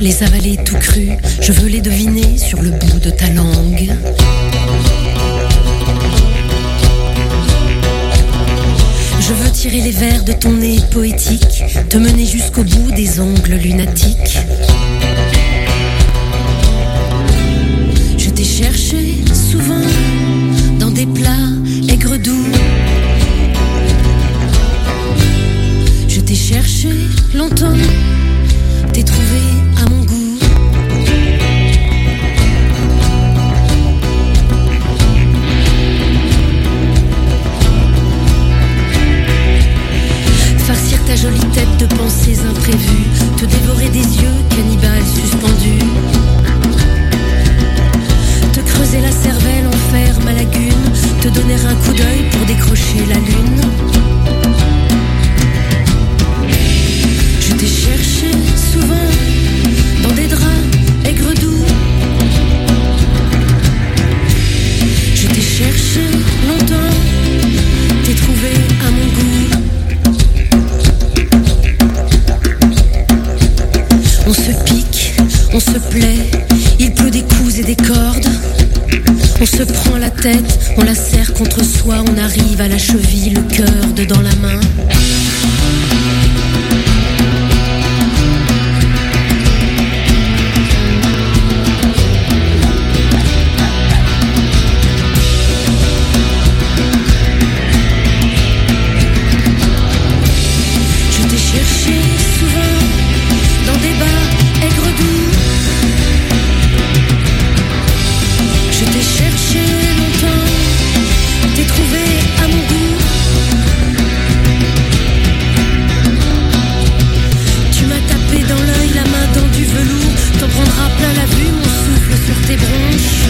les avaler tout cru, je veux les deviner sur le bout de ta langue. Je veux tirer les vers de ton nez poétique, te mener jusqu'au bout des ongles lunatiques. Je t'ai cherché souvent dans des plats aigres doux. Je t'ai cherché longtemps, t'ai trouvé à mon goût. Farcir ta jolie tête de pensées imprévues, te dévorer des yeux cannibales suspendus, te creuser la cervelle, en faire ma lagune, te donner un coup d'œil pour décrocher la lune. Je t'ai cherché souvent dans des draps aigres doux. Je t'ai cherché longtemps, t'ai trouvé à mon goût. On se pique, on se plaît, il pleut des coups et des cordes. On se prend la tête, on la serre contre soi, on arrive à la cheville, le cœur dedans la main. Je t'ai cherché souvent dans des bars aigres doux. Je t'ai cherché longtemps, t'ai trouvé à mon goût. Tu m'as tapé dans l'œil, la main dans du velours. T'en prendras plein la vue, mon souffle sur tes bronches.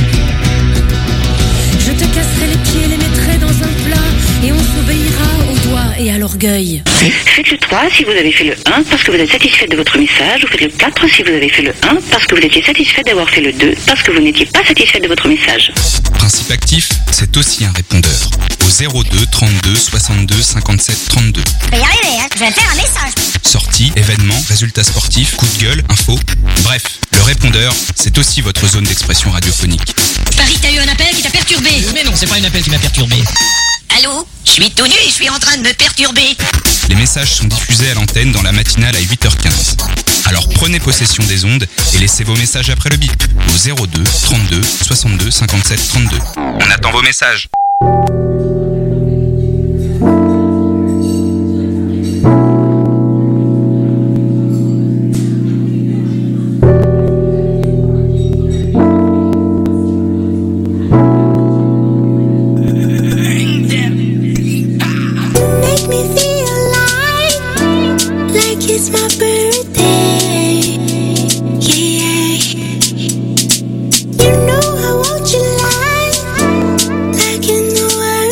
Je te casserai les pieds, les mettrai dans un plat, et on s'obéira aux doigts et à l'orgueil. Faites le 3 si vous avez fait le 1 parce que vous êtes satisfait de votre message. Vous faites le 4 si vous avez fait le 1 parce que vous étiez satisfait d'avoir fait le 2 parce que vous n'étiez pas satisfait de votre message. Principe actif, c'est aussi un répondeur. Au 02 32 62 57 32. Je vais y arriver, hein. Je vais faire un message. Sorties, événements, résultats sportifs, coups de gueule, infos. Bref, le répondeur, c'est aussi votre zone d'expression radiophonique. Paris, t'as eu un appel qui t'a perturbé. Mais non, c'est pas un appel qui m'a perturbé. Allô? Je suis tout nu et je suis en train de me perturber. Les messages sont diffusés à l'antenne dans la matinale à 8h15. Alors prenez possession des ondes et laissez vos messages après le bip au 02 32 62 57 32. On attend vos messages. It's my birthday, yeah. You know I want you like in the world.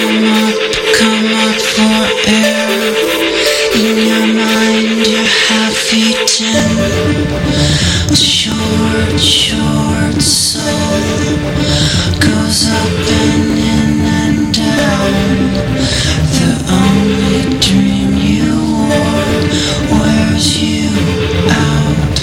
come up for air. In your mind you're half eaten. Short soul goes up and in and down. The only dream you wore wears you out.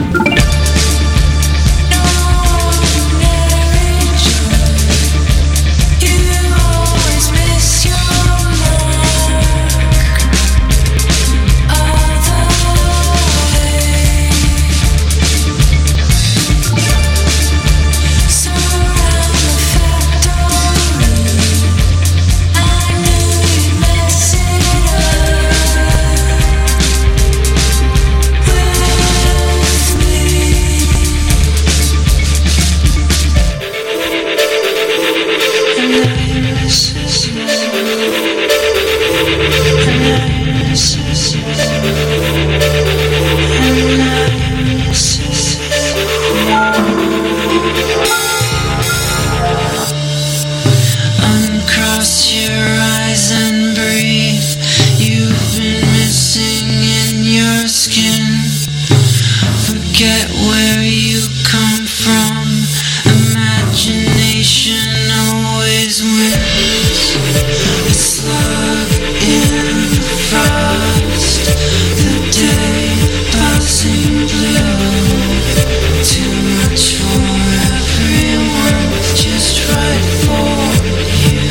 Uncross your eyes and breathe. You've been missing in your skin. Forget where you come from. Imagination always wins. A slug in the frost. The day passing blue. Too much for everyone. Just right for you.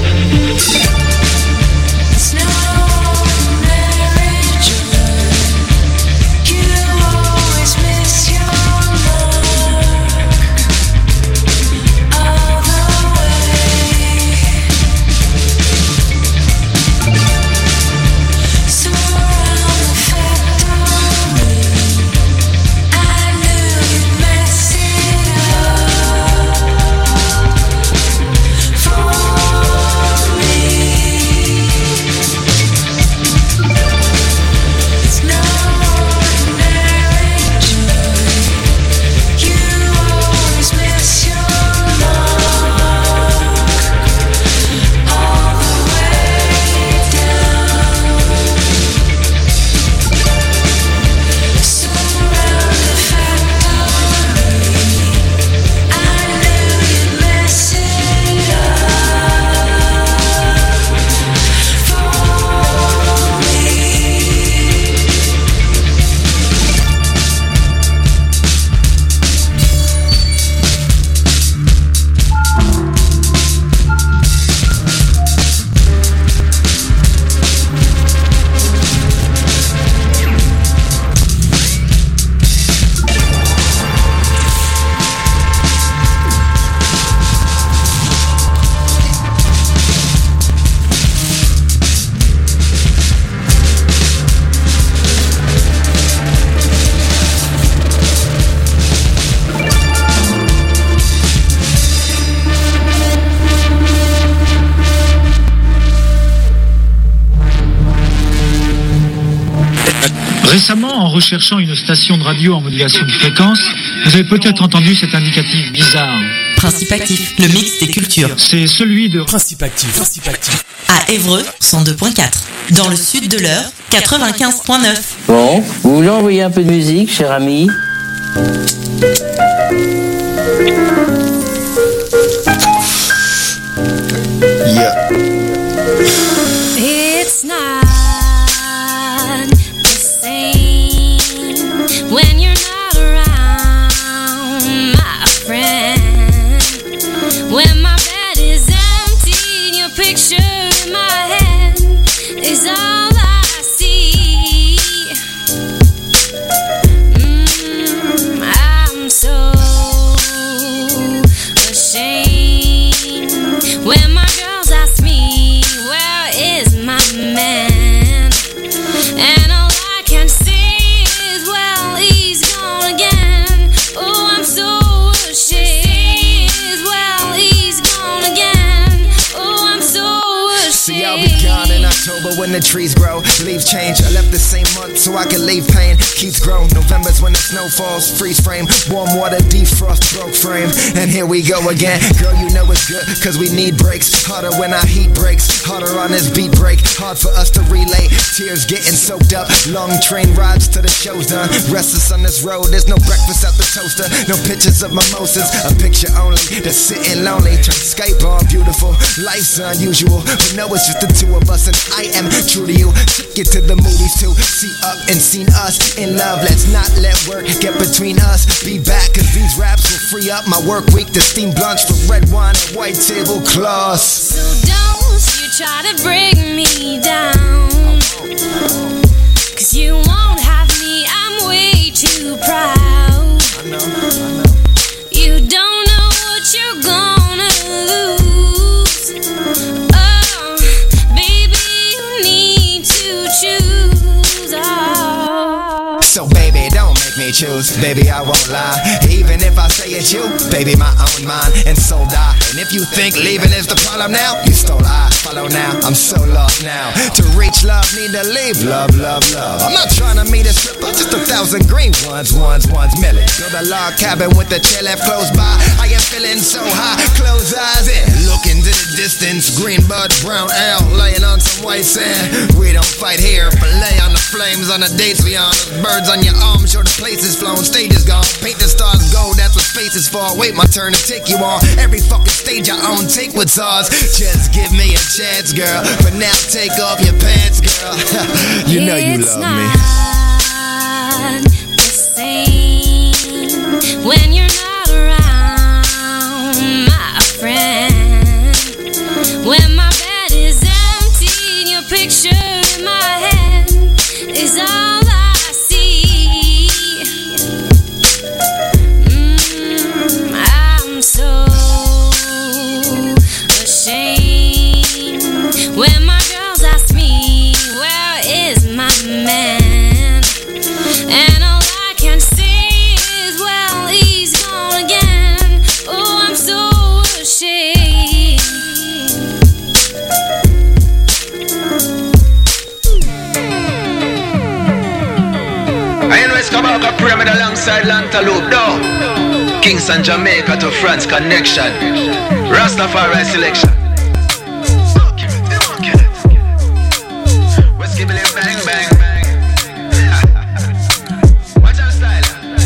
It's no marriage. You always miss your mark all the way. Surround the factory. I knew you'd mess it up for me. It's no ordinary joy. You always miss your mark all the way down. Surround the factory. I knew you'd mess it up for me. Récemment, en recherchant une station de radio en modulation de fréquence, vous avez peut-être entendu cet indicatif bizarre. Principe Actif, le mix des cultures. C'est celui de Principe Actif. À Évreux, 102.4. Dans le sud de l'Eure, 95.9. Bon, vous voulez envoyer un peu de musique, cher ami? It's not the same when you're not around, my friend. When my bed is empty, your picture in my head is all I see. I'm so October when the trees grow, leaves change. I left the same month so I could leave pain. Keeps grow. November's when the snow falls, freeze frame. Warm water, defrost, broke frame. And here we go again. Girl, you know it's good, cause we need breaks. Harder when our heat breaks. Harder on this beat break. Hard for us to relay. Tears getting soaked up. Long train rides till the show's done. Restless on this road, there's no breakfast at the toaster. No pictures of mimosas, a picture only. That's sitting lonely, turn Skype on beautiful. Life's unusual, but no, it's just the two of us. And I am true to you. Took it to the movies too. See up and seen us in love. Let's not let work get between us. Be back, cause these raps will free up my work week to steam blunts for red wine and white tablecloths. So don't you try to bring me down, cause you won't have me, I'm way too proud. I know. You don't know what you're gonna lose. Oh, baby, you need to choose. Oh. So baby, don't make me choose. Baby, I won't lie. Even if I say it's you, baby, my own mind and soul die. And if you think leaving is the problem now, you stole I follow now. I'm so lost now. To reach love, need to leave love, love, love. I'm not trying to meet a stripper, just 1,000 green ones million. Build a log cabin with the chair left close by. I am feeling so high, close eyes in. Look into the distance, green bud, brown ale, laying on some white sand. We don't fight here, fillet on the flames on the dates we on. Birds on your arm, show the places flown, stage is gone. Paint the stars gold, that's what space is for. Wait my turn to take you on. Every fucking stage I own, take what's ours. Just give me a chance, girl. But now take off your pants, girl. You know you love me. It's not the same when you're not around, my friend. When my bed is empty and your picture in my head is all I see. I'm so ashamed when my girls ask me, where is my man? And all I can say is, well, he's gone again. Oh, I'm so ashamed. I invest Kabaka Pyramid alongside Lantaloupe, no. Kingston, Jamaica to France connection. Rastafari selection. Bang, bang, bang. Watch our style.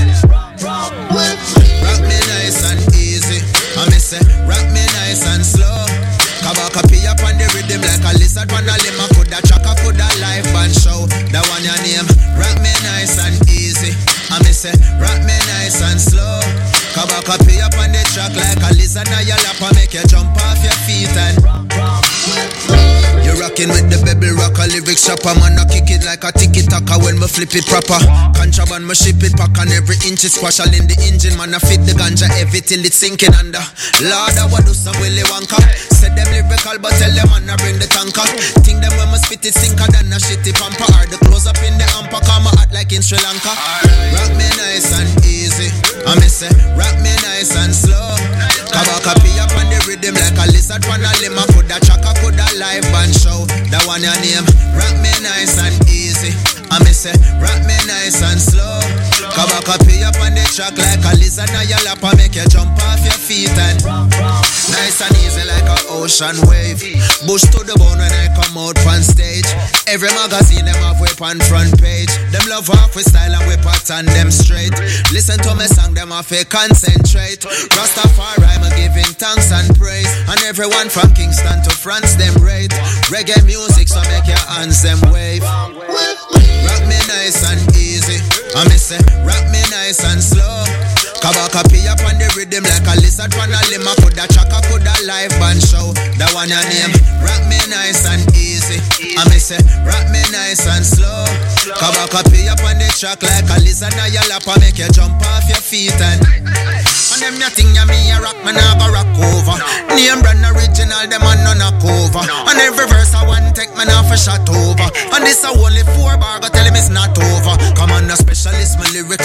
Rock me nice and easy. I me say, rock me nice and slow. Kabaka pee up on the rhythm like a lizard on a limb. Coulda chaka, coulda live band show. That one your name. Rock me nice and easy. I me say, rock me nice and slow. Kabaka pee up on the track like a lizard on your lap. I make you jump off your feet and you're rocking with the baby rocker, lyrics chopper. Man, I kick it like a tiki-taka when me flip it proper. Contraband, me ship it back on every inch is squash all in the engine. Man, I fit the ganja heavy till it's sinking under. Lord, I would do some Willy Wonka. Said them lyrical, but tell them man, I bring the tanker. Think them when me spit it sinker than a shitty pamper. Or the close up in the amper, come out like in Sri Lanka. Rock me nice and easy. I me say, rock me nice and slow. Kabaka pee up on the rhythm like a lizard on a limb. Coulda chaka, coulda live band show. That one your name. Rock me nice and easy. I me say, rock me nice and slow. Kabaka pee up on the track like a lizard on your lap. I make you jump off your feet and nice and easy like an ocean wave. Bush to the bone when I come out on stage. Every magazine them have whip on front page. Them love off with style and whip out and them straight. Listen to me song, them have to concentrate. Rastafari, I'm giving thanks and praise. And everyone from Kingston to France, them rate. Reggae music, so make your hands them wave. Rock me nice and easy. I me say, rock me nice and slow. Kabaka pee up on the rhythm like a lizard on a limb. Coulda chaka, coulda live band show. That one your name. Rock me nice and easy. I me say, rock me nice and slow. Kabaka pee up on the track like a lizard on your lap. Make you jump off your feet and them nothing ya me a rock, man I go rock over. Name brand original, them a no knock over. And every verse I want take man off a shot over. And this a only 4 bar, go tell him it's not over. Come on a specialist, my lyrical expression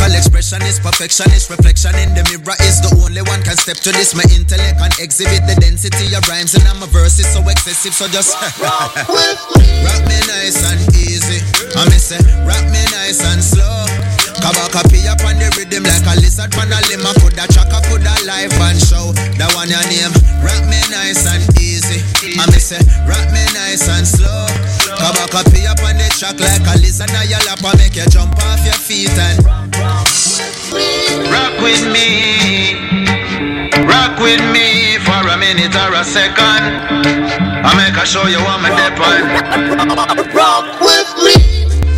Expressionist, perfectionist, reflection in the mirror is the only one can step to this. My intellect can exhibit the density of rhymes and my verses so excessive, so just rock me nice and easy. I me say rock me nice and slow. Kabaka pee up on the rhythm like a lizard pan a limb. Coulda chaka, coulda live and show. That one your name. Rock me nice and easy. I me say rock me nice and slow. Kabaka pee up on the track like a lizard and your lap make you jump off your feet and rock with me. Rock with me for a minute or a second. I make a show you what me depend. Rock with me.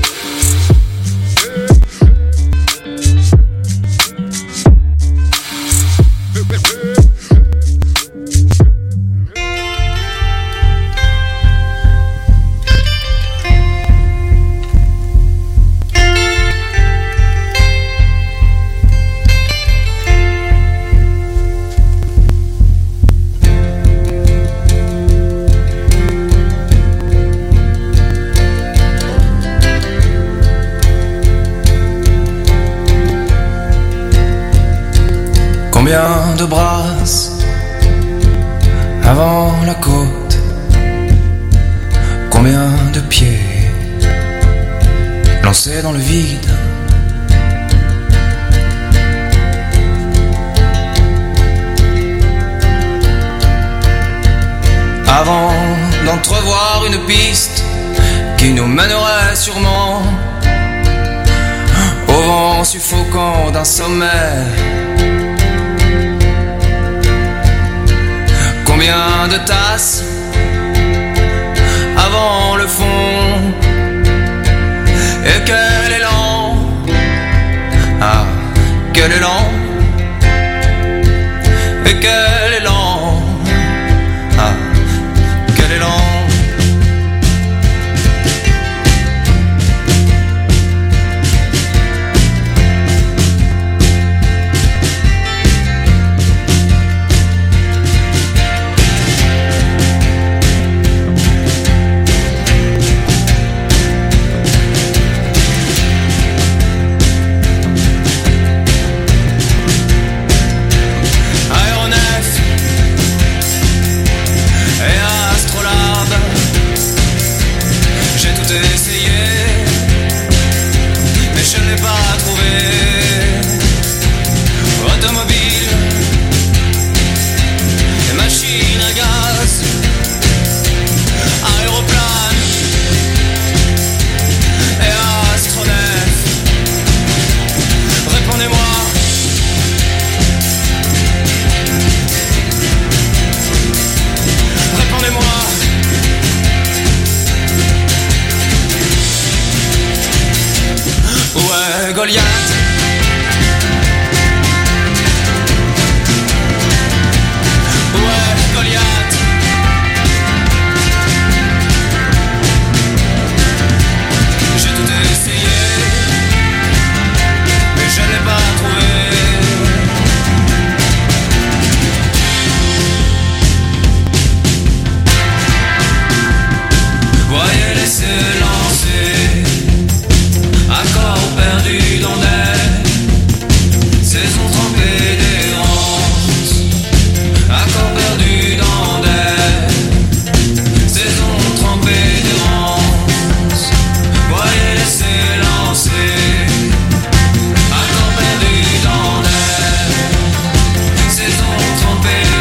Combien de brasses avant la côte, combien de pieds lancés dans le vide. Avant d'entrevoir une piste qui nous mènerait sûrement au vent suffocant d'un sommet. Combien de tasses avant le fond. Et quel élan, ah, quel élan. Et quel élan, ah, quel élan. Goliath. Ouais, Goliath. J'ai tout essayé, mais je l'ai pas trouvé. Voyez-les se lancer, accord perdu dans des saisons trempées d'errance. Accord perdu dans des saisons trempées d'errance. Voyez-les s'élancer. Accord perdu dans des saisons trempées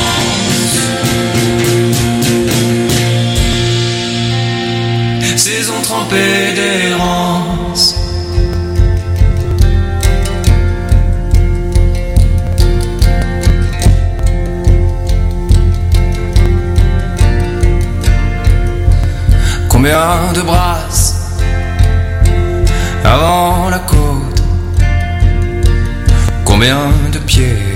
d'errance. Saisons trempées d'errance. Combien de brasses avant la côte, combien de pieds